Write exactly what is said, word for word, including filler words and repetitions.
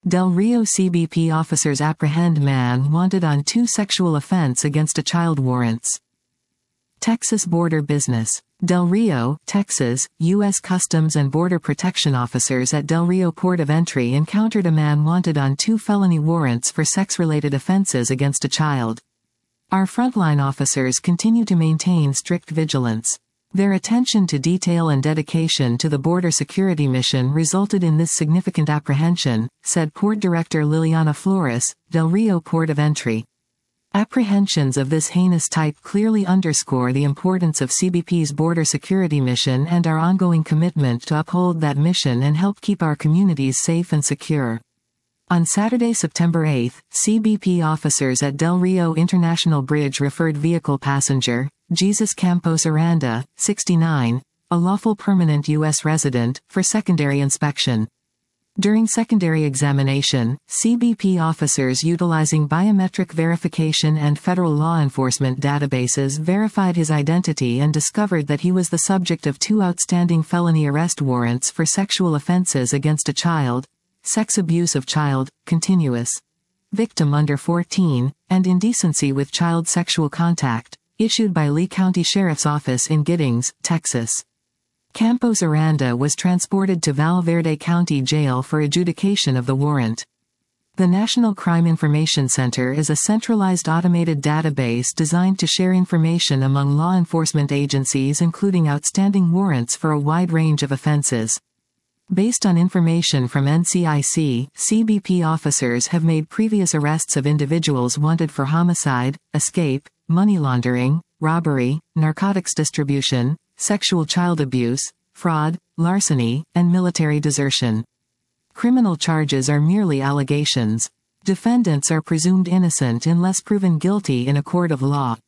Del Rio C B P officers apprehend man wanted on two sexual offense against a child warrants. Texas border business. Del Rio, Texas, U S Customs and Border Protection officers at Del Rio Port of Entry encountered a man wanted on two felony warrants for sex-related offenses against a child. Our frontline officers continue to maintain strict vigilance. Their attention to detail and dedication to the border security mission resulted in this significant apprehension, said Port Director Liliana Flores, Del Rio Port of Entry. Apprehensions of this heinous type clearly underscore the importance of C B P's border security mission and our ongoing commitment to uphold that mission and help keep our communities safe and secure. On Saturday, September eighth, C B P officers at Del Rio International Bridge referred vehicle passenger, Jesus Campos Aranda, sixty-nine, a lawful permanent U S resident, for secondary inspection. During secondary examination, C B P officers utilizing biometric verification and federal law enforcement databases verified his identity and discovered that he was the subject of two outstanding felony arrest warrants for sexual offenses against a child, sex abuse of child, continuous victim under fourteen, and indecency with child sexual contact, issued by Lee County Sheriff's Office in Giddings, Texas. Campos Aranda was transported to Val Verde County Jail for adjudication of the warrant. The National Crime Information Center is a centralized automated database designed to share information among law enforcement agencies, including outstanding warrants for a wide range of offenses. Based on information from N C I C, C B P officers have made previous arrests of individuals wanted for homicide, escape, money laundering, robbery, narcotics distribution, sexual child abuse, fraud, larceny, and military desertion. Criminal charges are merely allegations. Defendants are presumed innocent unless proven guilty in a court of law.